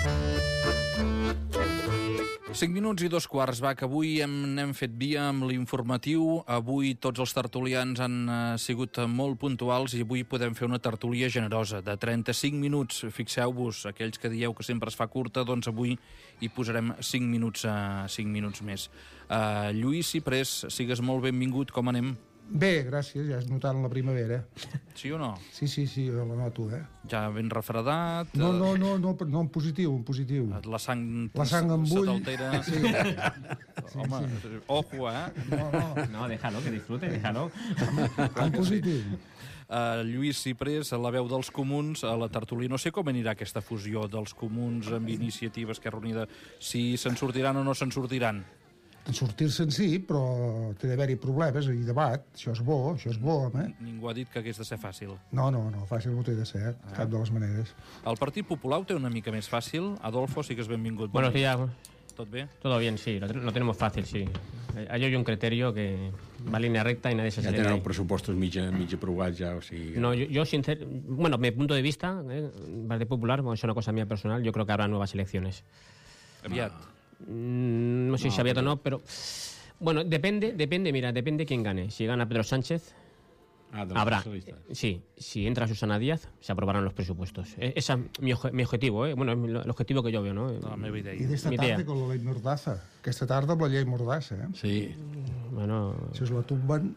5 minuts i 2 quarts, va, que avui n'hem fet via amb l'informatiu. Avui tots els tertulians han sigut molt puntuals i avui podem fer una tertúlia generosa de 35 minuts. Fixeu-vos, aquells que dieu que sempre es fa curta, doncs avui hi posarem 5 minuts més. Lluís Ciprés, sigues molt benvingut, com anem? Bé, gràcies, ja has notat la primavera. Sí o no? Sí, jo la noto, Ja ben refredat? No, en positiu, en positiu. La sang en se bull. t'altera? Sí. Home, ojo, No, déjalo, que disfrute, déjalo. En positiu. Lluís Ciprés, a la veu dels comuns, a la tertúlia. No sé com anirà aquesta fusió dels comuns amb Iniciativa Esquerra Unida, si se'n sortiran o no se'n sortiran. En sortir-se'n sí, però té d'haver-hi problemes i debat. Això és bo, home. Ningú ha dit que hagués de ser fàcil. No, fàcil no té de ser, cap de les maneres. El Partit Popular ho té una mica més fàcil. Adolfo, sigues benvingut. Buenos días. ¿Tot bé? Todo bien, sí, lo tenemos fácil, sí. Hay hoy un criterio que va en línea recta y nadie se sale. Ja tenen els pressupostos mig aprovats ja, o sigui... No, yo bueno, mi punto de vista, Partido Popular, bueno, es una cosa mía personal, yo creo que habrá nuevas elecciones. Aviat. No sé si aviat o no, pero... Bueno, depende quién gane. Si gana Pedro Sánchez, habrá. Sí, si entra Susana Díaz, se aprobarán los presupuestos. Ese es mi objetivo, Bueno, el objetivo que yo veo, ¿no? La meva idea. I d'esta tarda con la llei Mordassa. Aquesta tarda amb la llei Mordassa, Sí. Bueno... Si es la tumben...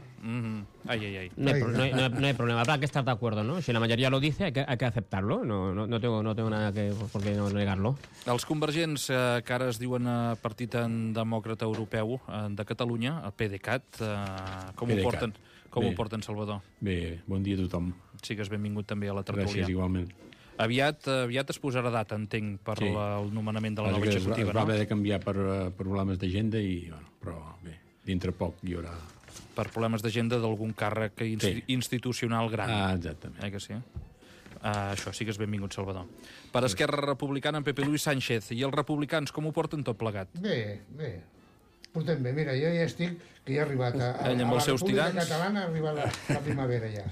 Ai. No hay problema, habrá que estar de acuerdo, ¿no? Si la mayoría lo dice, hay que aceptarlo. No tengo nada por qué no negarlo. Els convergents, que ara es diuen Partit Demòcrata Europeu de Catalunya, el PDeCAT, com ho porten, Salvador? Bé, bon dia a tothom. Sigues benvingut també a la tertúlia. Gràcies, igualment. Aviat es posarà data, entenc, per el nomenament de la nova executiva, no? Va haver de canviar per problemes d'agenda, però bé, dintre poc hi haurà... Per problemes d'agenda d'algun càrrec institucional gran. Exactament. Que sí? Això, sigues benvingut, Salvador. Per Esquerra Republicana, en Pepe Luis Sánchez. I els republicans, com ho porten tot plegat? Bé. Portem bé. Mira, jo ja estic, que ja he arribat a la República Catalana, ha arribat la primavera ja.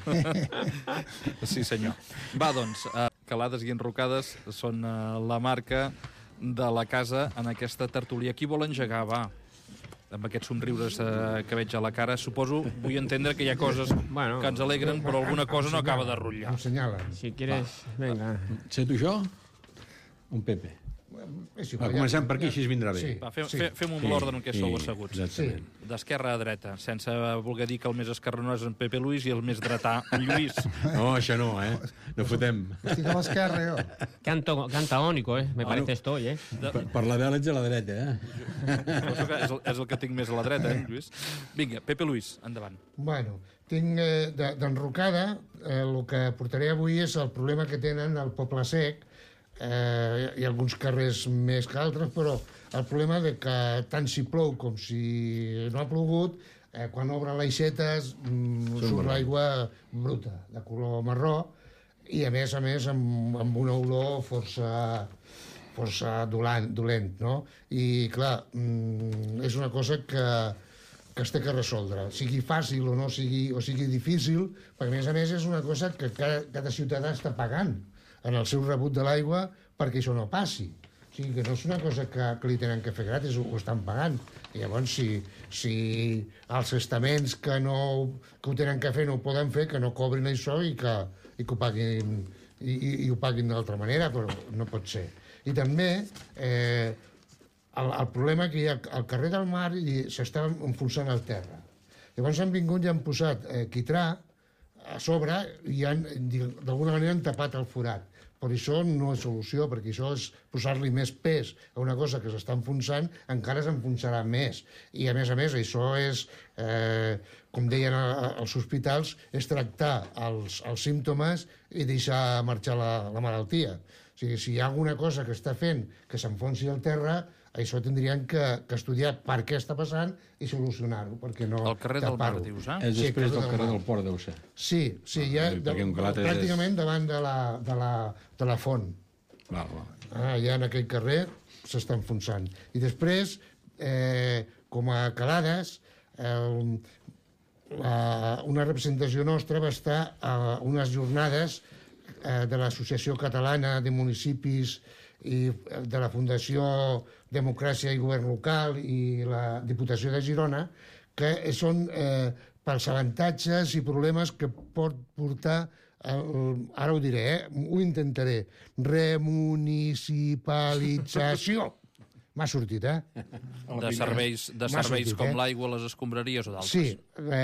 Sí, senyor. Va, doncs, calades i enrocades són la marca de la casa en aquesta tertúlia. Qui vol engegar, va? Amb aquests somriures que veig a la cara, suposo, vull entendre que hi ha coses que ens alegren, però alguna cosa no acaba de rotllar. Si quieres, venga. Ser tu jo? Un Pepe. Comencem per aquí, així vindrà bé. Fem un l'ordre en què sou asseguts. Exactament. D'esquerra a dreta, sense voler dir que el més esquerranó és en Pepe Luis i el més dretà en Lluís. No, això no, no fotem. Estic a l'esquerra, jo. Qué antagónico, me parece esto hoy, Per la vela ets a la dreta, És el que tinc més a la dreta, Lluís? Vinga, Pepe Luis, endavant. Bueno, tinc d'enrocada, el que portaré avui és el problema que tenen el Poble Sec, hi ha alguns carrers més que altres, però el problema de que tant si plou com si no ha plogut, quan obren les aixetes surt l'aigua bruta, de color marró, i a més amb una olor força dolent, no? I clar, és una cosa que es té que resoldre, sigui fàcil o no sigui difícil, perquè a més és una cosa que cada ciutadà està pagant en el seu rebut de l'aigua perquè això no passi. O sigui, que no és una cosa que li tenen que fer gratis, ho estan pagant. I llavors, si els estaments que ho tenen que fer no ho poden fer, que no cobrin això i que ho paguin i ho paguin d'altra manera, però no pot ser. I també el problema que hi ha al carrer del Mar i s'està enfonsant el terra. Llavors han vingut i han posat quitrà a sobre i d'alguna manera han tapat el forat, però això no és solució, perquè això és posar-li més pes a una cosa que s'està enfonsant, encara s'enfonsarà més, i a més això és com deien els hospitals, és tractar els símptomes i deixar marxar la malaltia. O sigui, si hi ha alguna cosa que està fent que s'enfonsi el terra, això tindrien que estudiar per què està passant i solucionar-ho, perquè no al carrer del Mar, dius, És després del carrer del Port, deu ser. Sí, ja pràcticament davant de la font. Ja en aquell carrer s'està enfonsant. I després, com a Calades, una representació nostra va estar a unes jornades de l'Associació Catalana de Municipis i de la Fundació Democràcia i Govern Local i la Diputació de Girona, que són pels avantatges i problemes que pot portar, ara ho diré, ho intentaré, remunicipalització. M'ha sortit, De serveis com l'aigua, les escombraries o d'altres. Sí,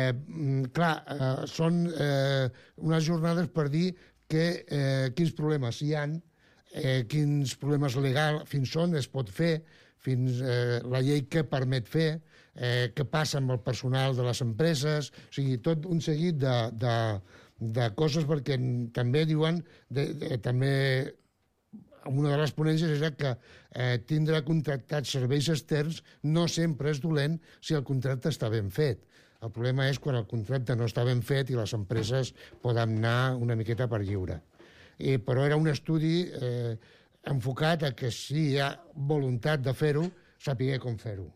clar, són unes jornades per dir quins problemes hi han, quins problemes legals fins on es pot fer, fins la llei que permet fer, què passa amb el personal de les empreses, o sigui, tot un seguit de coses, perquè també diuen, també una de les ponències era que tindre contractats serveis externs no sempre és dolent si el contracte està ben fet. El problema és quan el contracte no està ben fet i les empreses poden anar una miqueta per lliure. Però era un estudi enfocat a que si hi ha voluntat de fer-ho, sapiguer com fer-ho.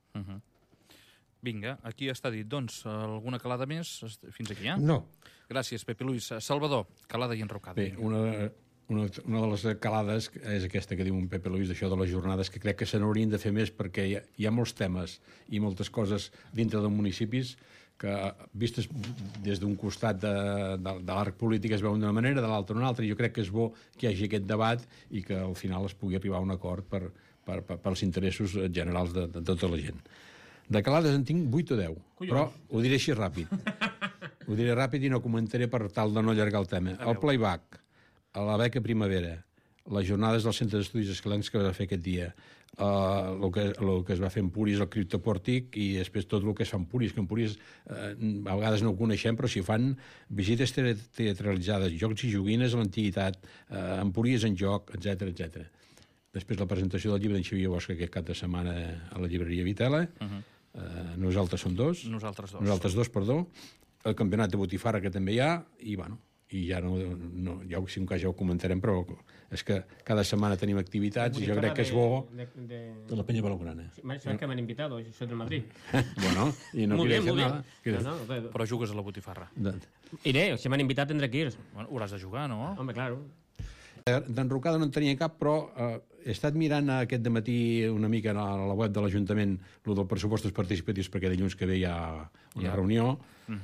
Vinga, aquí està dit. Doncs, alguna calada més? Fins aquí, No. Gràcies, Pepe Luis. Salvador, calada i enrocada. Bé, una de les calades és aquesta que diu un Pepe Luis, d'això de les jornades, que crec que se n'haurien de fer més perquè hi ha molts temes i moltes coses dintre de municipis que, vistes des d'un costat de l'arc polític, es veuen d'una manera, de l'altra una altra, i jo crec que és bo que hi hagi aquest debat i que al final es pugui arribar a un acord pels interessos generals de tota la gent. De calades en tinc 8 o 10, però ho diré així ràpid. Ho diré ràpid i no comentaré per tal de no allargar el tema. El playback, la beca primavera, les jornades del Centre d'Estudis Escalents que va fer aquest dia, el que es va fer en Puris, el criptopòrtic, i després tot el que es fa en Puris, que en Puris a vegades no ho coneixem, però s'hi fan visites teatralitzades, jocs i joguines a l'antiguitat, en Puris en joc, etc. Després la presentació del llibre d'en Xavier Bosch aquest cap de setmana a la llibreria Vitela. Nosaltres som dos. Nosaltres dos, perdó. El campionat de botifarra que també hi ha, i bueno, i ja ja ho comentarem, però és que cada setmana tenim activitats i jo crec que és bo de la Penya Blaugrana. Sabes que m'han invitado, soy del Madrid. Bueno, i no quiere decir nada. Però jugues a la botifarra. Iré, si m'han invitat tindré que ir. Bueno, hauràs de jugar, no? Home, claro. D'enrocada no en tenia cap, però he estat mirant aquest dematí una mica a la web de l'Ajuntament el dels pressupostos participatius, perquè dilluns que ve hi ha una reunió,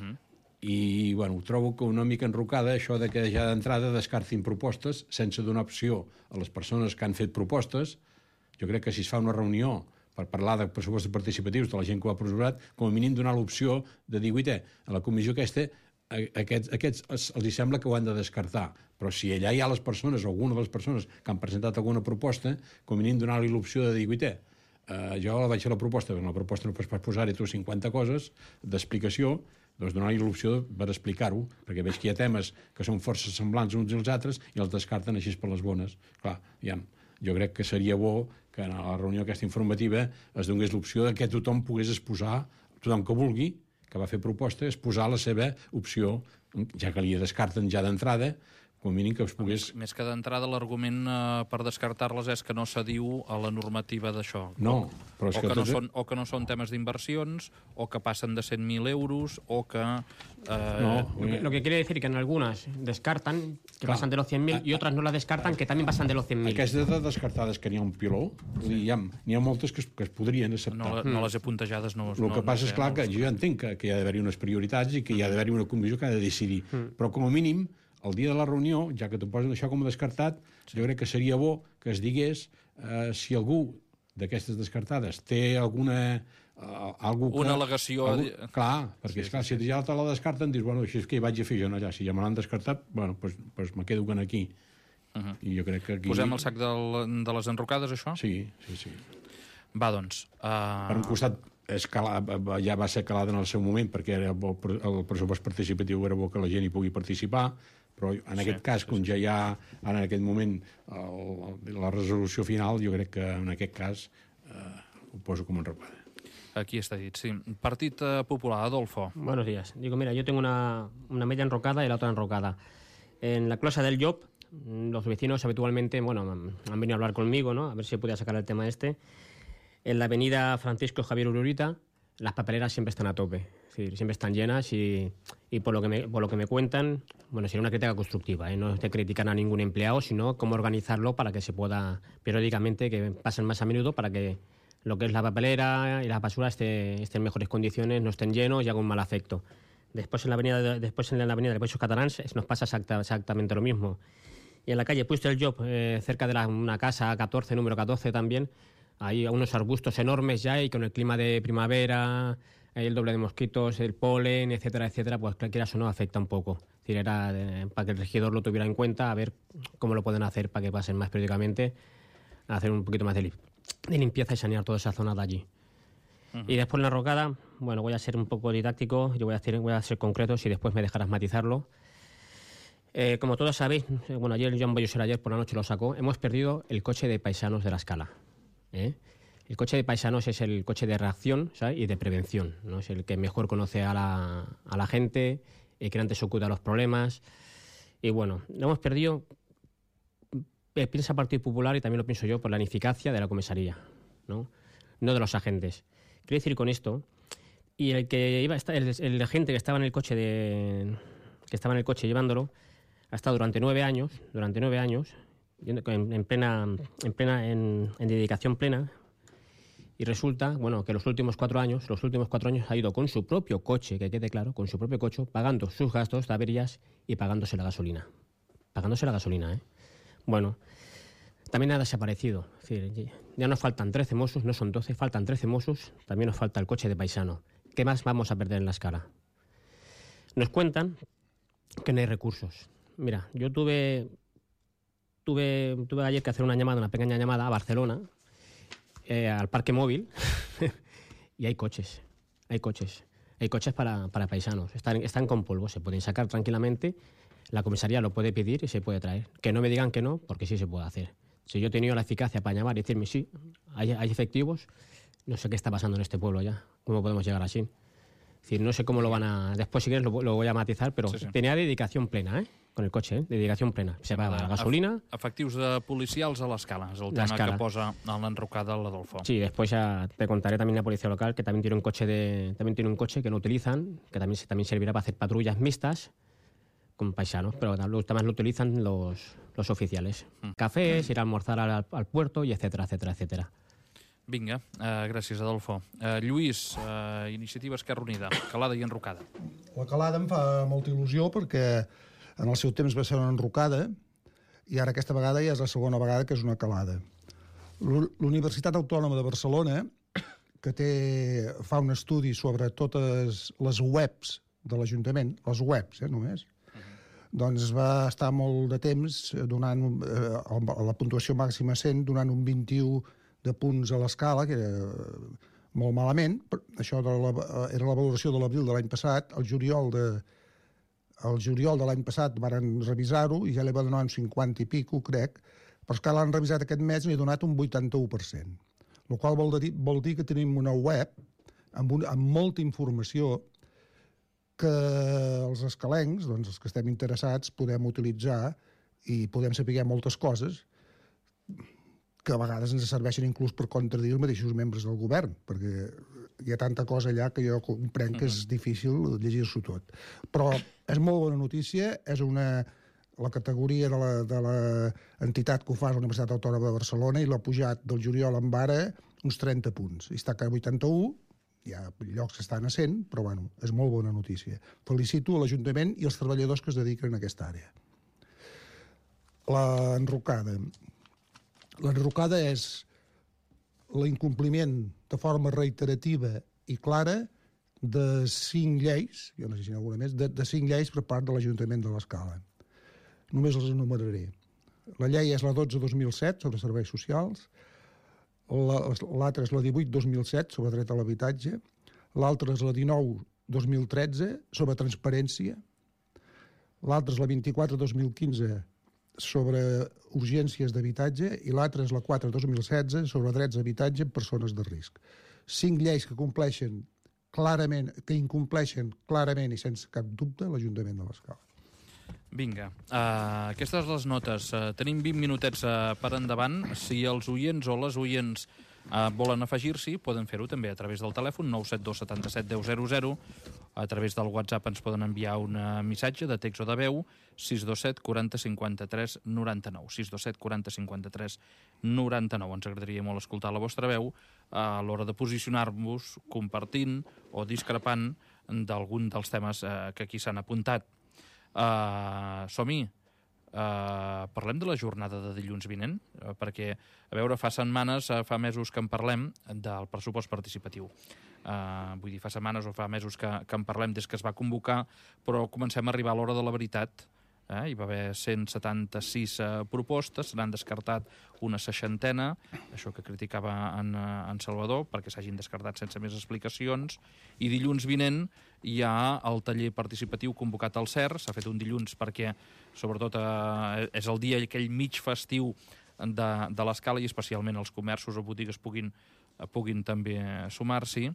i bueno, trobo que una mica enrocada això de que ja d'entrada descartin propostes sense donar opció a les persones que han fet propostes. Jo crec que si es fa una reunió per parlar de pressupostos participatius de la gent que ho ha proposat, com a mínim donar l'opció de dir, a la comissió aquesta aquests els sembla que ho han de descartar, però si allà hi ha les persones, o alguna de les persones que han presentat alguna proposta, com a mínim donar-li l'opció de dir, jo la vaig fer la proposta, però en la proposta no pots posar-hi tu 50 coses d'explicació, doncs donar-li l'opció per explicar-ho, perquè veig que hi ha temes que són força semblants uns als altres i els descarten així per les bones. Clar, jo crec que seria bo que en la reunió aquesta informativa es donés l'opció que tothom pogués exposar, tothom que vulgui, que va fer proposta, exposar la seva opció, ja que li descarten ja d'entrada, com a mínim que es pogués... Més que d'entrada, l'argument per descartar-les és que no s'adiu a la normativa d'això. No, però és que... O que no són temes d'inversions, o que passen de 100.000 euros, o que... Lo que quiere decir que en algunas descartan, que pasan de los 100.000, y otras no las descartan, que también pasan de los 100.000. Aquestes de descartades que n'hi ha un piló, n'hi ha moltes que es podrien acceptar. No les he puntejades, no... El que passa és, clar, que jo ja entenc que hi ha d'haver-hi unes prioritats i que hi ha d'haver-hi una comissió que ha de decidir. Però, com a mínim, el dia de la reunió, ja que t'ho posen això com a descartat, jo crec que seria bo que es digués si algú d'aquestes descartades té alguna... Una al·legació... Clar, perquè esclar, si ja te la descarten, dius, bueno, així és que hi vaig a fer jo allà. Si ja me l'han descartat, bueno, doncs me quedo aquí. I jo crec que aquí... Posem el sac de les enrocades, això? Sí. Va, doncs... Per un costat, ja va ser calada en el seu moment, perquè el pressupost participatiu era bo que la gent hi pugui participar, però en aquest cas, com ja hi ha ara en aquest moment la resolució final, jo crec que en aquest cas ho poso com enrocada. Aquí está dit, sí. Partit Popular, Adolfo. Buenos días. Digo, mira, yo tengo una media enrocada y la otra enrocada. En la closa del Job, los vecinos habitualmente, bueno, han venido a hablar conmigo, ¿no? A ver si podía sacar el tema este. En la avenida Francisco Javier Ururita, las papeleras siempre están a tope, es decir, siempre están llenas y por lo que me cuentan, bueno, sería una crítica constructiva, no es de criticar a ningún empleado, sino cómo organizarlo para que se pueda periódicamente, que pasen más a menudo para que lo que es la papelera y la basura esté en mejores condiciones, no estén llenos y haga un mal afecto. Después en la avenida de Peixos Catalans nos pasa exactamente lo mismo. Y en la calle Puig del Job, cerca de una casa 14, número 14 también, hay unos arbustos enormes ya y con el clima de primavera, el doble de mosquitos, el polen, etcétera, etcétera, pues quieras o no afecta un poco. Es decir, era para que el regidor lo tuviera en cuenta, a ver cómo lo pueden hacer para que pasen más periódicamente, a hacer un poquito más de limpieza y sanear toda esa zona de allí. Y después en la Rocada, bueno, voy a ser un poco didáctico, yo voy a ser concreto si después me dejarás matizarlo. Como todos sabéis, bueno, ayer Joan Ballosera ayer por la noche lo sacó, hemos perdido el coche de paisanos de la Escala. El coche de paisanos es el coche de reacción, ¿sabes? Y de prevención, ¿no? Es el que mejor conoce a la gente, el que antes oculta los problemas. Y bueno, lo hemos perdido, piensa el Partido Popular y también lo pienso yo, por la ineficacia de la comisaría, no de los agentes. Quiero decir con esto, y el agente que estaba en el coche llevándolo, ha estado durante 9 años, en dedicación plena, y resulta, bueno, que los últimos 4 años ha ido con su propio coche, que quede claro, con su propio coche, pagando sus gastos de averías y pagándose la gasolina. Bueno, también ha desaparecido. Es decir, ya nos faltan 13 Mossos, no son 12, faltan 13 Mossos, también nos falta el coche de paisano. ¿Qué más vamos a perder en la Escala? Nos cuentan que no hay recursos. Mira, yo tuve ayer que hacer una pequeña llamada a Barcelona, al parque móvil, y hay coches para paisanos. Están con polvo, se pueden sacar tranquilamente, la comisaría lo puede pedir y se puede traer. Que no me digan que no, porque sí se puede hacer. Si yo he tenido la eficacia para llamar y decirme sí, hay efectivos, no sé qué está pasando en este pueblo ya, cómo podemos llegar así. Es decir, no sé cómo lo van a... Después, si quieres, lo voy a matizar, però sí. Tenía dedicación plena, con el cotxe, dedicación plena. Se paga la gasolina... Efectius de policials a l'Escala, és el tema que posa en l'enrocada l'Adolfo. Sí, después ya te contaré también la policía local, que también tiene un coche que no utilizan, que también servirá para hacer patrullas mixtas con paisanos, pero también lo utilizan los oficiales. Cafés, ir a almorzar al puerto, y etcétera, etcétera, etcétera. Vinga, gràcies, Adolfo. Lluís, Iniciativa Esquerra Unida, calada i enrocada. La calada em fa molta il·lusió perquè en el seu temps va ser una enrocada i ara aquesta vegada ja és la segona vegada que és una calada. L'Universitat Autònoma de Barcelona, que fa un estudi sobre totes les webs de l'Ajuntament, les webs, només, doncs va estar molt de temps donant la puntuació màxima 100, donant un 21 de punts a l'escala, que era molt malament. Això era la valoració de l'abril de l'any passat. El juliol de l'any passat varen revisar-ho i ja li va donar un 50 i pico, crec, però és que l'han revisat aquest mes i li ha donat un 81%. El qual vol dir que tenim una web amb molta informació que els escalencs, doncs els que estem interessats, podem utilitzar i podem saber moltes coses que a vegades ens serveixen inclús per contradir els mateixos membres del govern, perquè hi ha tanta cosa allà que jo comprenc que és difícil llegir-s'ho tot. Però és molt bona notícia, és la categoria de l'entitat que ho fa, la Universitat Autònoma de Barcelona, i l'ha pujat del juliol en ara uns 30 punts. I està a 81, hi ha llocs que estan a 100, però bueno, és molt bona notícia. Felicito l'Ajuntament i els treballadors que es dediquen a aquesta àrea. L'enrocada. L'enrocada és l'incompliment de forma reiterativa i clara de 5 lleis, jo no sé si n'hi ha alguna més, de 5 lleis per part de l'Ajuntament de l'Escala. Només les enumeraré. La llei és la 12-2007 sobre serveis socials, l'altra és la 18-2007 sobre dret a l'habitatge, l'altra és la 19-2013 sobre transparència, l'altra és la 24-2015 sobre urgències d'habitatge i l'altra és la 4-2016 sobre drets d'habitatge en persones de risc. 5 lleis que incompleixen clarament i sense cap dubte l'Ajuntament de l'Escala. Vinga, aquestes les notes. Tenim 20 minutets per endavant. Si els oients o les oients volen afegir-s'hi, poden fer-ho també a través del telèfon 972 77 10 00, a través del WhatsApp ens poden enviar un missatge de text o de veu 627 40 53 99. 627 40 53 99. Ens agradaria molt escoltar la vostra veu a l'hora de posicionar-vos compartint o discrepant d'algun dels temes que aquí s'han apuntat. Som-hi. Parlem de la jornada de dilluns vinent, perquè, a veure, fa setmanes, fa mesos que en parlem del pressupost participatiu. Vull dir, fa setmanes o fa mesos que en parlem des que es va convocar, però comencem a arribar a l'hora de la veritat. Hi va haver 176 propostes, se n'han descartat una 60, això que criticava en Salvador, perquè s'hagin descartat sense més explicacions, i dilluns vinent hi ha el taller participatiu convocat al CER, s'ha fet un dilluns perquè, sobretot, és el dia aquell mig festiu de l'Escala i especialment els comerços o botigues puguin també sumar-s'hi.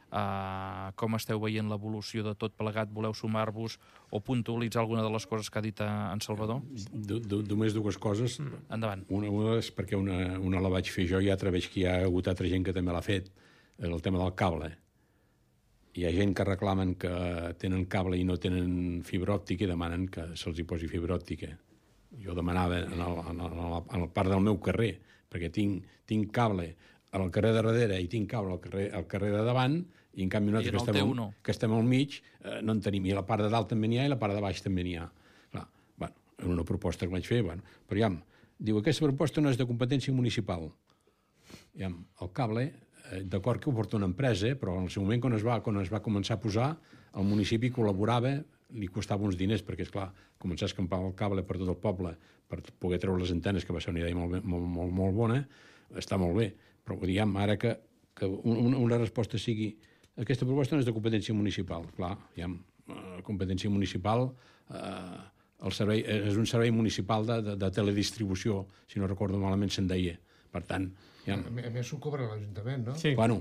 Com esteu veient l'evolució de tot plegat? Voleu sumar-vos o puntualitzar alguna de les coses que ha dit en Salvador? Només dues coses. Endavant. Una és perquè una la vaig fer jo i altra veig que hi ha hagut altra gent que també l'ha fet, el tema del cable. Hi ha gent que reclamen que tenen cable i no tenen fibra òptica i demanen que se'ls hi posi fibra òptica. Jo demanava en el part del meu carrer, perquè tinc cable al carrer de darrere i tinc cable al carrer de davant, i en canvi nosaltres que estem al mig no en tenim. I a la part de dalt també n'hi ha i a la part de baix també n'hi ha. Clar, bueno, era una proposta que vaig fer, bueno, però ja, diu, aquesta proposta no és de competència municipal. Ja, el cable, d'acord que ho porta una empresa, però en el seu moment, quan es va començar a posar, el municipi col·laborava, li costava uns diners, perquè, esclar, començar a escampar el cable per tot el poble per poder treure les antenes, que va ser una idea molt bona, està molt bé. Però, diguem, ara que una resposta sigui aquesta proposta no és de competència municipal. Clar, competència municipal, el servei és un servei municipal de teledistribució, si no recordo malament se'n deia. Per tant... A més ho cobra l'Ajuntament, no? Sí. Bueno,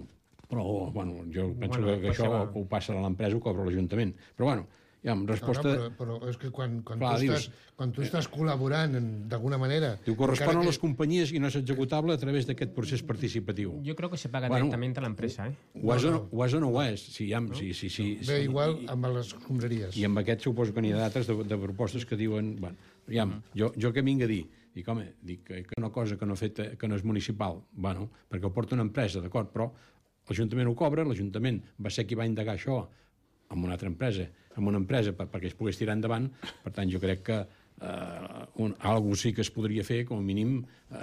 jo penso que això ho passa a l'empresa, ho cobra l'Ajuntament. Però bueno, resposta... Però és que quan tu estàs col·laborant d'alguna manera... Diu, correspon a les companyies i no és executable a través d'aquest procés participatiu. Yo creo que se paga directamente a la empresa, ¿eh? Ho és o no ho és? Bé, igual amb les escombraries. I amb aquest suposo que n'hi ha d'altres de propostes que diuen... Jo què vinc a dir? Dic, home, que una cosa que no és municipal, perquè ho porta una empresa, d'acord, però l'Ajuntament ho cobra, l'Ajuntament va ser qui va indagar això amb una altra empresa, perquè es pogués tirar endavant. Per tant, jo crec que alguna sí que es podria fer, com a mínim,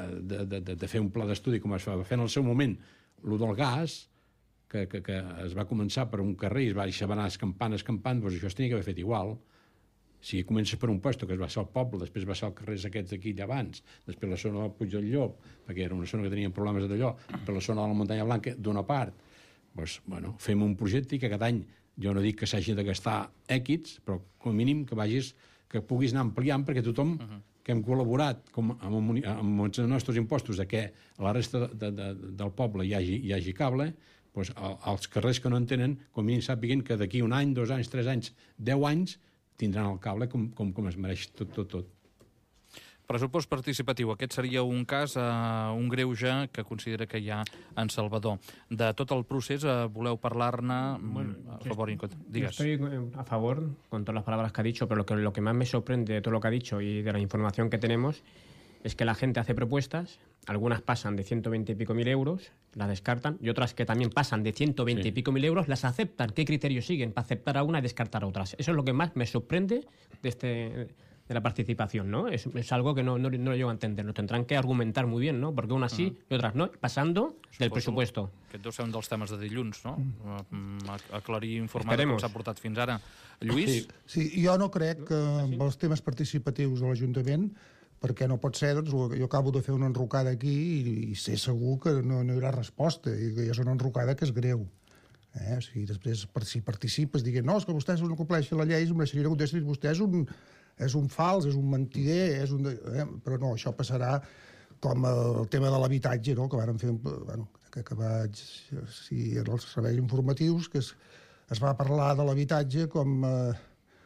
de fer un pla d'estudi, com es va fer en el seu moment, el del gas, que es va començar per un carrer i es va anar escampant, doncs això es tenia que haver fet igual. Si comences per un puesto, que va ser al poble, després va ser als carrers aquests d'aquí d'abans, després la zona del Puig del Llop, perquè era una zona que tenien problemes d'allò, per la zona de la Muntanya Blanca, d'una part, doncs, fem un projecte i que cada any, jo no dic que s'hagi de gastar èquits, però com a mínim que puguis anar ampliant, perquè tothom que hem col·laborat amb els nostres impostos que a la resta del poble hi hagi cable, doncs els carrers que no en tenen, com a mínim sàpiguen que d'aquí un any, 2 anys, 3 anys, 10 anys, tindran el cable com es mereix tot. Pressupost participatiu. Aquest seria un cas, un greuge que considera que hi ha en Salvador. De tot el procés, voleu parlar-ne a favor i en contra? Digues. Yo estoy a favor con todas las palabras que ha dicho, pero lo que más me sorprende de todo lo que ha dicho y de la información que tenemos es que la gente hace propuestas, algunas pasan de 120 y pico mil euros, las descartan, y otras que también pasan de 120 y pico mil euros, las aceptan. ¿Qué criterios siguen para aceptar a una y descartar a otras? Eso es lo que más me sorprende de la participación, ¿no? Es algo que no lo llego a entender. Lo tendrán que argumentar muy bien, ¿no? Porque unas sí y otras no, pasando del presupuesto. Aquest deu ser un dels temes de dilluns, no? Aclarir i informar com s'ha portat fins ara. Lluís? Sí, jo no crec que amb els temes participatius de l'Ajuntament, perquè no pot ser, doncs, jo acabo de fer una enrocada aquí i sé segur que no hi haurà resposta, i que és una enrocada que és greu. O sigui, després, si participes, diguem, no, és que vostès no compleixen la llei, em deixaria que contestis, vostè és un fals, és un mentider, però no, això passarà com el tema de l'habitatge, no? Que vàrem fer, que vaig, en els serveis informatius, que es va parlar de l'habitatge com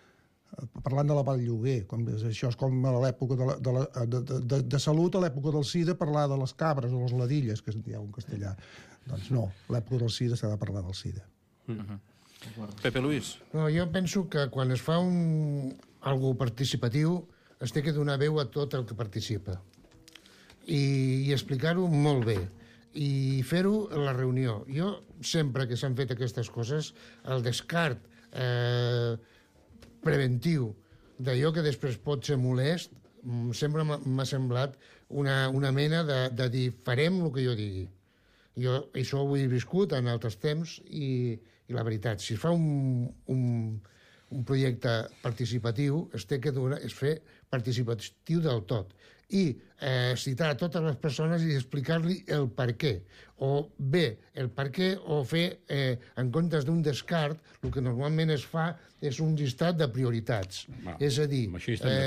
parlant de la part lloguer. Això és com a l'època de salut, a l'època del SIDA, parlar de les cabres o les ladilles, que es diu en castellà. Doncs no, a l'època del SIDA s'ha de parlar del SIDA. Pepe Luis. No, jo penso que quan es fa algo participatiu es té que donar veu a tot el que participa i explicar-ho molt bé i fer-ho a la reunió. Jo, sempre que s'han fet aquestes coses, el descart preventiu d'allò que després pot ser molest sempre m'ha semblat una mena de dir farem el que jo digui. Jo això ho he viscut en altres temps i la veritat, si es fa un projecte participatiu, es té que fer participatiu del tot i citar a totes les persones i explicar-li el per què, o bé el per què, o fer, en comptes d'un descart, el que normalment es fa és un llistat de prioritats. És a dir,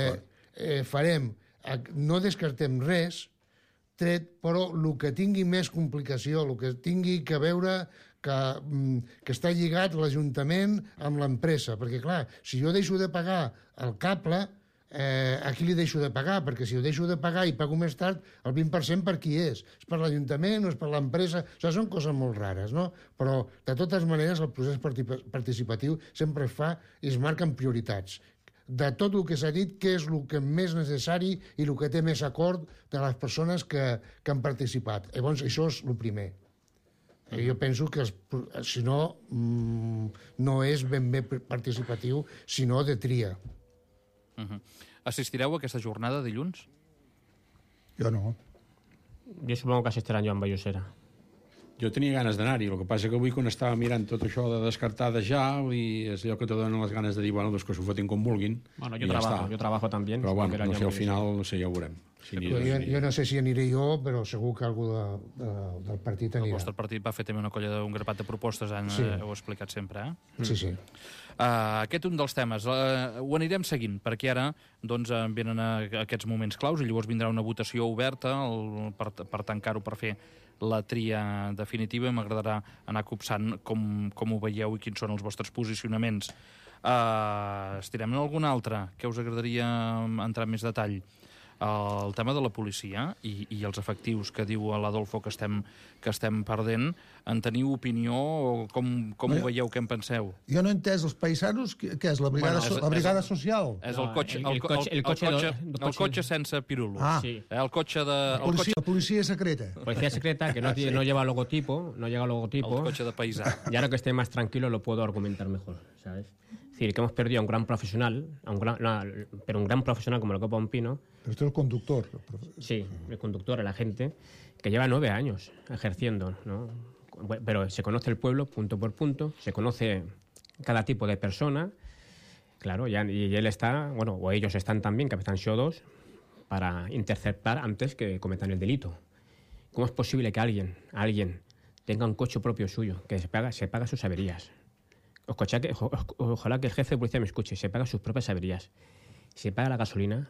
no descartem res, però el que tingui més complicació, el que tingui que veure que està lligat l'Ajuntament amb l'empresa, perquè clar, si jo deixo de pagar el cable, a qui li deixo de pagar? Perquè si ho deixo de pagar i pago més tard, el 20% per qui és? És per l'Ajuntament o és per l'empresa? Això són coses molt rares, no? Però, de totes maneres, el procés participatiu sempre es fa i es marquen prioritats. De tot el que s'ha dit, què és el que més necessari i el que té més acord de les persones que han participat. Llavors, això és el primer. Jo penso que, si no, no és ben bé participatiu, sinó de tria. Assistireu a aquesta jornada dilluns? Jo no. Jo supongo que assistirà Joan Vallosera. Jo tenia ganes d'anar-hi, el que passa que avui quan estava mirant tot això de descartar de ja, és allò que te donen les ganes de dir, bueno, doncs que s'ho fotin com vulguin. Bueno, yo trabajo también. Però bueno, no sé, al final, no sé, ja ho veurem. Jo no sé si aniré jo, però segur que algú del partit anirà. El vostre partit va fer també una colla d'un grapat de propostes, heu explicat sempre, eh? Sí. Aquest un dels temes. Ho anirem seguint, perquè ara venen aquests moments claus i llavors vindrà una votació oberta per tancar-ho, per fer la tria definitiva, i m'agradarà anar copsant com ho veieu i quins són els vostres posicionaments. Estirem en algun altre que us agradaria entrar en més detall? El tema de la policia i els efectius que diu l'Adolfo que estem perdent. En teniu opinió o com ho veieu, què en penseu? Jo no he entès, els paisanos, què és, la brigada social? És el cotxe sense pirulo. Sí. El cotxe de... La policia secreta. Policía secreta, que no lleva logotipo, El cotxe de paisà. Y ahora que esté más tranquilo lo puedo argumentar mejor, ¿sabes? Es decir, que hemos perdido a un gran profesional, pero un gran profesional como el Copa Pino. Pero usted es el conductor. Sí, el conductor, el agente, que lleva 9 años ejerciendo, ¿no? Pero se conoce el pueblo punto por punto, se conoce cada tipo de persona, claro, y él está, bueno, o ellos están también, Capitán Xodos, para interceptar antes que cometan el delito. ¿Cómo es posible que alguien tenga un coche propio suyo, que se paga sus averías? Ojalá que el jefe de policía me escuche, se paga sus propias averías, se paga la gasolina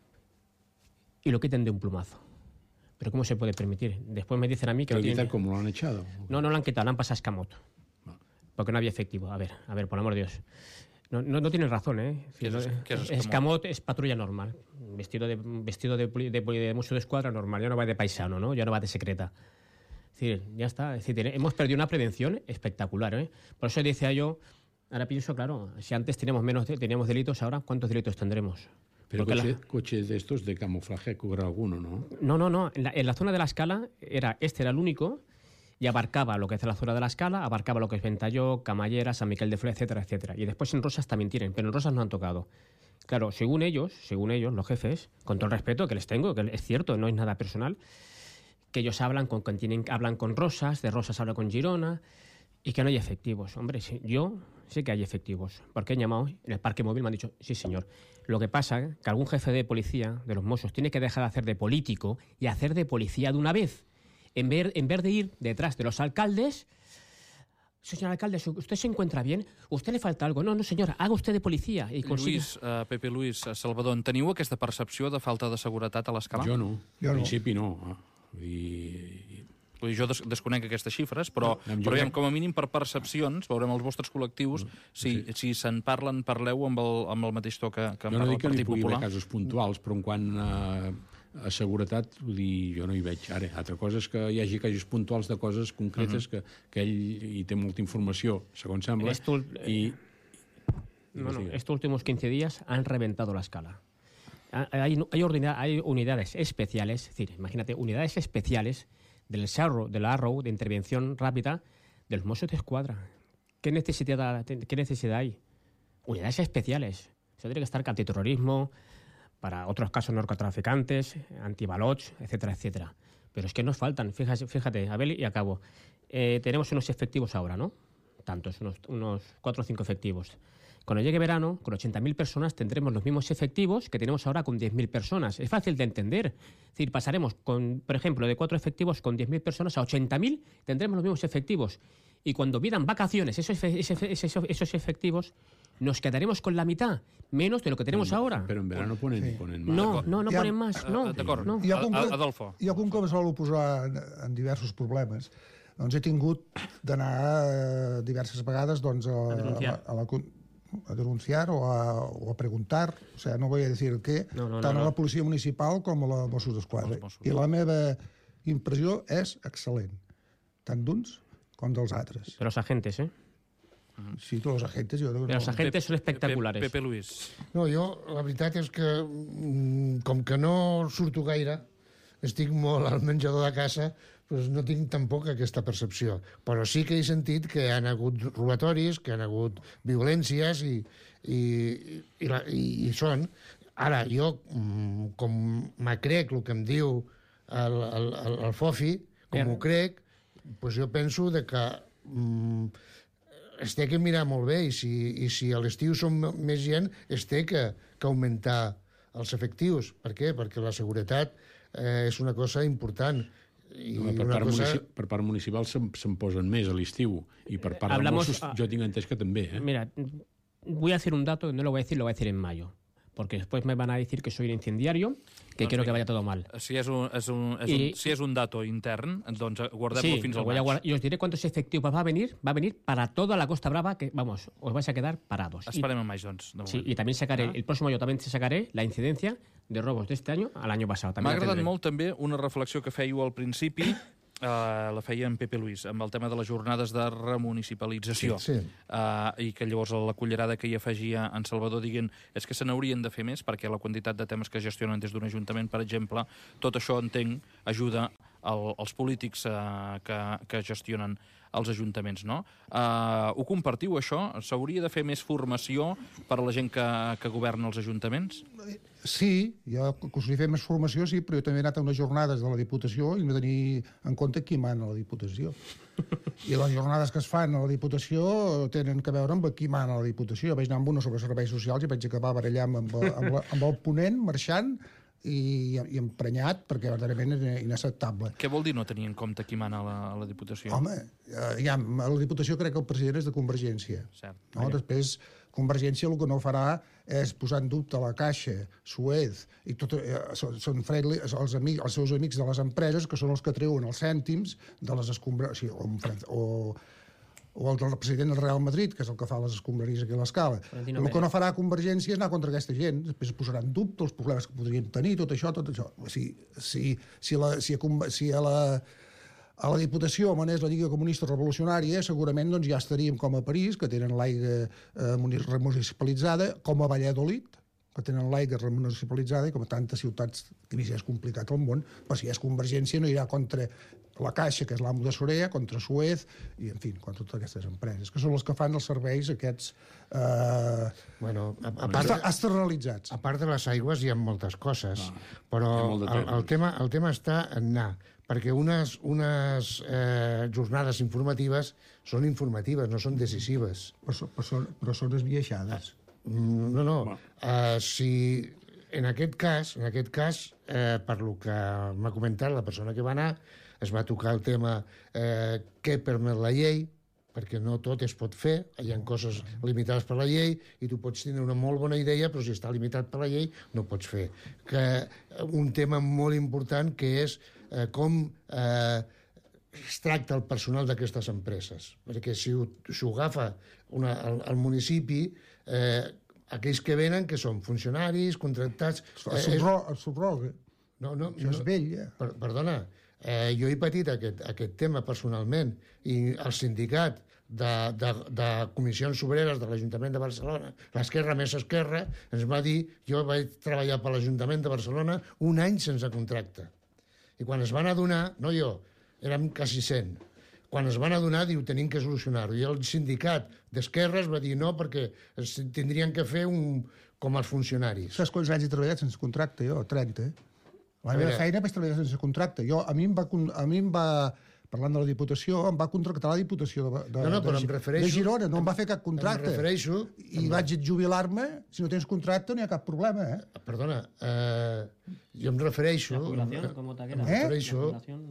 y lo quiten de un plumazo. ¿Pero cómo se puede permitir? Después me dicen a mí que... ¿Cómo lo han echado? No lo han quitado, lo han pasado a escamoto. Porque no había efectivo. A ver, por amor de Dios. No tienen razón, ¿eh? ¿Qué es Escamot es patrulla normal. Vestido de mucho de escuadra normal. Ya no va de paisano, ¿no? Ya no va de secreta. Es decir, ya está. Es decir, hemos perdido una prevención espectacular, ¿eh? Por eso decía yo, ahora pienso, claro, si antes teníamos delitos, ahora ¿cuántos delitos tendremos? Pero coches de estos de camuflaje cubra alguno, ¿no? No. En la zona de la Escala era el único y abarcaba lo que es la zona de la Escala, abarcaba lo que es Ventalló, Camallera, San Miquel de Fle, etcétera, etcétera. Y después en Rosas también tienen, pero en Rosas no han tocado. Claro, según ellos, los jefes, con todo el respeto que les tengo, que es cierto, no es nada personal, que ellos hablan con Rosas, de Rosas hablan con Girona, y que no hay efectivos. Hombre, yo sé que hay efectivos, porque han llamado en el parque móvil, me han dicho, sí señor. Lo que pasa es que algún jefe de policía, de los Mossos, tiene que dejar de hacer de político y hacer de policía de una vez. En vez de ir detrás de los alcaldes, señor alcalde, ¿usted se encuentra bien? ¿Usted le falta algo? No, señora, haga usted de policía. I Pepe Luis, Salvador, en teniu aquesta percepció de falta de seguretat a l'Escala? Jo no. En principi no. Vull dir, jo desconec aquestes xifres, però veiem, com a mínim per percepcions, veurem els vostres col·lectius, si se'n parlen, parleu amb el mateix to que en parla el Partit Popular. Jo no dic que n'hi pugui haver casos puntuals, però en quant a seguretat, vull dir, jo no hi veig. Ara, altra cosa és que hi hagi casos puntuals de coses concretes que ell hi té molta informació, segons sembla, estos últimos 15 días han reventado la escala. Hay unidades especiales, es decir, imagínate, unidades especiales del Arrow, de intervención rápida, de los Mossos d'Esquadra. ¿Qué necesidad hay? Unidades especiales. Eso tiene que estar antiterrorismo, para otros casos narcotraficantes, antibalots, etcétera, etcétera. Pero es que nos faltan, fíjate, Abel, y acabo. Tenemos unos efectivos ahora, ¿no? Tantos, unos 4 o 5 efectivos. Cuando llegue verano, con 80.000 personas tendremos los mismos efectivos que tenemos ahora con 10.000 personas. Es fácil de entender. Es decir, pasaremos, por ejemplo, de 4 efectivos con 10.000 personas a 80.000, tendremos los mismos efectivos. Y cuando pidan vacaciones esos efectivos, nos quedaremos con la mitad, menos de lo que tenemos ahora. Però en verano ponen más. No ponen más. No. D'acord. No. Adolfo. Jo, com que em sol posar en diversos problemes, doncs he tingut d'anar diverses vegades a denunciar o a preguntar, o sea, no voy a decir qué, tant a la policia municipal com a la Mossos d'Esquadra. I la meva impressió és excel·lent, tant d'uns com dels altres. De los agentes, ¿eh? Sí, los agentes. Los agentes son espectaculares. Pepe Luis. No, jo, la veritat és que, com que no surto gaire, estic molt al menjador de casa, doncs no tinc tampoc aquesta percepció. Però sí que he sentit que hi ha hagut robatoris, que hi ha hagut violències i són. Ara, jo, com me crec el que em diu el Fofi, com ho crec, doncs jo penso que es té que mirar molt bé i si a l'estiu som més gent, es té que augmentar els efectius. Per què? Perquè la seguretat és una cosa important. Per part municipal se'n posen més a l'estiu i per part de Mossos jo tinc entès que també. Mira, voy a decir un dato, no lo voy a decir, lo voy a decir en mayo, porque después me van a decir que soy un incendiario, que quiero que vaya todo mal. Si és un dato intern, doncs guardem-lo fins al maig. Y os diré cuántos efectivos va a venir para toda la Costa Brava, que, vamos, os vais a quedar parados. Esperem en maig, doncs. Sí, y también sacaré, el próximo año también sacaré la incidencia de robos de este año al año pasado. M'ha agradat molt també una reflexió que fèieu al principi, la feia en Pepe Luis, amb el tema de les jornades de remunicipalització. Sí. I que llavors la cullerada que hi afegia en Salvador dient és que se n'haurien de fer més perquè la quantitat de temes que gestionen des d'un ajuntament, per exemple, tot això, entenc, ajuda als polítics que gestionen els ajuntaments, no? Ho compartiu, això? S'hauria de fer més formació per a la gent que governa els ajuntaments? Sí, jo que us fer més formació, sí, però jo també he anat a unes jornades de la Diputació i hem de tenir en compte qui mana a la Diputació. I les jornades que es fan a la Diputació tenen que veure amb qui mana a la Diputació. Vaig anar amb una sobre serveis socials i vaig acabar barallant amb el ponent, marxant, i emprenyat, perquè verdaderament és inacceptable. Què vol dir no tenir en compte qui mana a la Diputació? Home, a la Diputació crec que el president és de Convergència. Cert. No? Després, Convergència el que no farà és posar en dubte la Caixa, Suez, i tot, són friendly, els seus amics de les empreses, que són els que treuen els cèntims de les escombraries, o el del president del Real Madrid, que és el que fa les escombraries aquí a l'Escala. El que no farà Convergència és anar contra aquesta gent. Després posarà en dubte els problemes que podrien tenir, tot això. Si a la Diputació manés la Lliga Comunista Revolucionària, segurament doncs, ja estaríem com a París, que tenen l'aigua remunicipalitzada, com a Valladolid, que tenen l'aigua remunicipalitzada, i com a tantes ciutats que és complicat al món, però si és Convergència no irà contra la Caixa, que és l'amo de Sorea, contra Suez, i, en fi, contra totes aquestes empreses, que són les que fan els serveis aquests externalitzats. A part de les aigües hi ha moltes coses, però el tema està en anar, perquè unes jornades informatives són informatives, no són decisives. Però són esbiaixades. No. Si en aquest cas, per lo que m'ha comentat la persona que va anar, es va tocar el tema què permet la llei, perquè no tot es pot fer, hi ha coses limitades per la llei, i tu pots tenir una molt bona idea, però si està limitat per la llei no pots fer. Un tema molt important que és com es tracta el personal d'aquestes empreses. Perquè si ho agafa el municipi, aquells que venen, que són funcionaris, contractats... El subroga. No, això és vell, ja. Perdona, jo he patit aquest tema personalment, i el sindicat de comissions obreres de l'Ajuntament de Barcelona, l'Esquerra més Esquerra, ens va dir, jo vaig treballar per l'Ajuntament de Barcelona un any sense contracte. I quan es van adonar, no jo, érem quasi 100, quan es van adonar, diu, tenim que solucionar-ho. I el sindicat d'Esquerres va dir no, perquè tindrien que fer com els funcionaris. Saps quants anys he treballat sense contracte, jo? 30. La meva feina vaig treballar sense contracte. A mi em va parlant de la Diputació, em va contractar la Diputació de Girona, no em va fer cap contracte. Em refereixo... I vaig jubilar-me, si no tens contracte no hi ha cap problema, Perdona, jo em refereixo... La jubilació, com te queda? Em refereixo...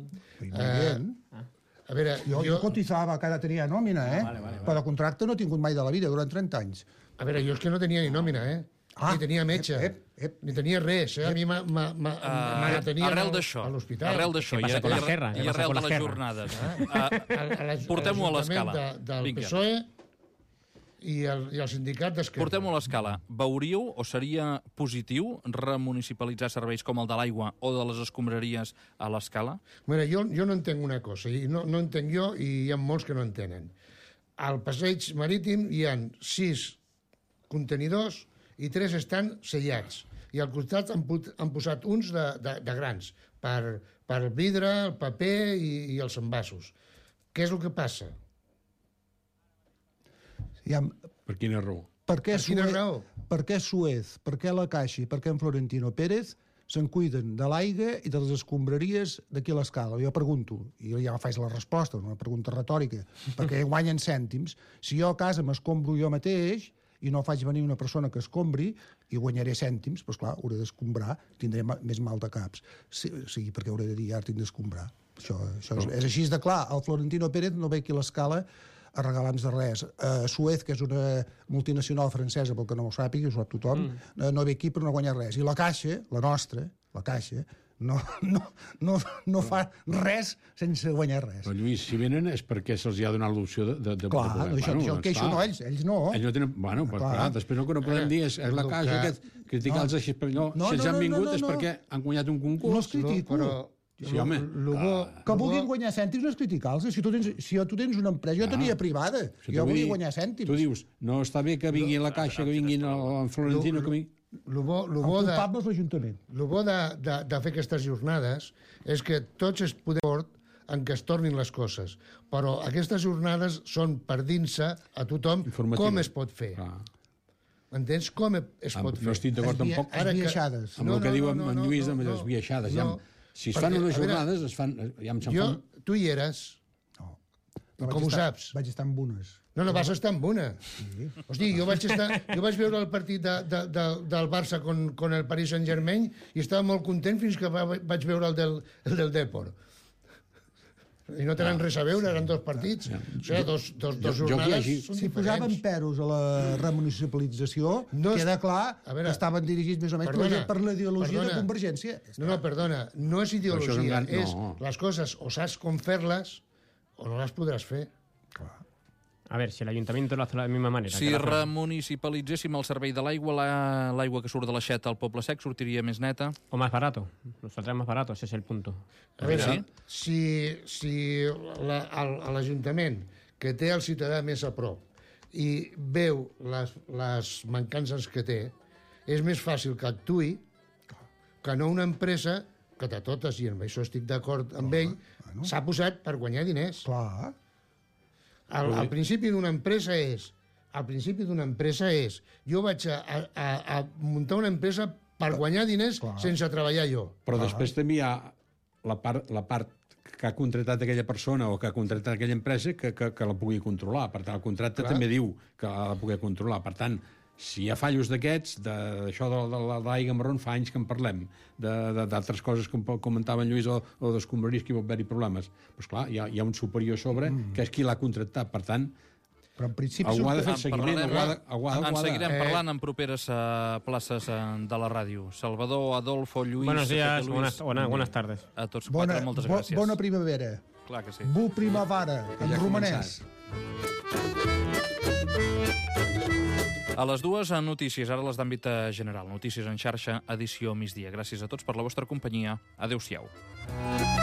A veure, jo cotitzava, cada tenia nòmina, Vale. però contracte no he tingut mai de la vida, durant 30 anys. A veure, jo és que no tenia ni nòmina, ni tenia metge, ni tenia res, a mi m'atenia a l'hospital. Arrel d'això i arrel de les jornades. Portem-ho a l'escala. Del PSOE i el sindicat d'Esquerra. Portem-ho a l'escala. Veuríeu o seria positiu remunicipalitzar serveis com el de l'aigua o de les escombraries a l'escala? Mira, jo no entenc una cosa, i no entenc jo, i hi ha molts que no entenen. Al passeig marítim hi ha 6 contenidors i 3 estan sellats. I al costat han posat uns de grans, per vidre, el paper i els envasos. Què és el que passa? Per quina raó? Per què Suez, per què la Caixa i per què en Florentino Pérez se'n cuiden de l'aigua i de les escombraries d'aquí a l'escala? Jo pregunto, i ja faig la resposta, una pregunta retòrica, perquè guanyen cèntims. Si jo a casa m'escombro jo mateix i no faig venir una persona que escombri i guanyaré cèntims, doncs clar, hauré d'escombrar, tindré més mal de caps. Sí, perquè hauré de dir, ara tinc d'escombrar. Això és així de clar. El Florentino Pérez no ve aquí a l'escala a regalar-nos de res. Suez, que és una multinacional francesa, pel que no ho sàpiga, ho sap tothom, no ve aquí per no guanyar res. I la Caixa, la nostra, la Caixa, no fa res sense guanyar res. Però, Lluís, si venen és perquè se'ls ha donat l'opció de clar, poder. Això el queixo no, ells no. Ells no tenen... Bueno, però clar, després no podem dir és la Caixa, criticar-los així, però si ells han vingut és perquè han guanyat un concurs. No els critico. Sí, home. Que vulguin guanyar cèntims no és criticar-los. Si tu tens una empresa, jo tenia privada. Jo volia guanyar cèntims. Tu dius, no està bé que vingui la Caixa, que vinguin el Florentino, que vinguin... El culpable és l'Ajuntament. El bo de fer aquestes jornades és que tots es podem d'acord en què es tornin les coses, però aquestes jornades són per dir-se a tothom com es pot fer. Entens? Com es pot fer? No estic d'acord tampoc esbiaixades. Amb el que diu en Lluís de les esbiaixades. Si es fan unes jornades, es fan... Tu hi eres. No. Com ho saps? Vaig estar amb unes. No, vas estar amb una. Sí. Hosti, jo vaig veure el partit del Barça con el Paris Saint-Germain i estava molt content fins que vaig veure el del Depor. I no tenen res a veure, eren dos partits. O sigui, dos jornades... Si posaven peros a la remunicipalització, queda clar que estaven dirigits més o menys per la ideologia de Convergència. No, perdona, no és ideologia, és les coses o saps com fer-les o no les podràs fer. A ver, si el Ayuntamiento lo hace de la misma manera. Si remunicipalitzéssim el servei de l'aigua, l'aigua que surt de l'aixeta al Poble Sec sortiria més neta? O más barato. Nos saldrá más barato, ese es el punto. A veure, si l'Ajuntament, que té el ciutadà més a prop i veu les mancances que té, és més fàcil que actuï que no una empresa que de totes, i amb això estic d'acord amb ell, s'ha posat per guanyar diners. Clar. Al principi d'una empresa és... Jo vaig a muntar una empresa per guanyar diners sense treballar jo. Però després també hi ha la part que ha contractat aquella persona o que ha contractat aquella empresa que la pugui controlar. Per tant, el contracte també diu que l'ha de poder controlar. Per tant, si hi ha fallos d'aquests, d'això de l'aigua marrón, fa anys que en parlem, d'altres coses que comentava en Lluís o d'escombraries que hi pot haver-hi problemes. Doncs clar, hi ha un superior sobre, que és qui l'ha contractat. Per tant, però en principi algú ha de fer seguiment. En seguirem parlant en properes places de la ràdio. Salvador, Adolfo, Lluís... Buenos días, buenas tardes. A tots quatre, moltes gràcies. Bona primavera. Clar que sí. Bu Primavara, en romanès. A les 2 a notícies, ara les d'àmbit general. Notícies en xarxa, edició migdia. Gràcies a tots per la vostra companyia. Adéu-siau.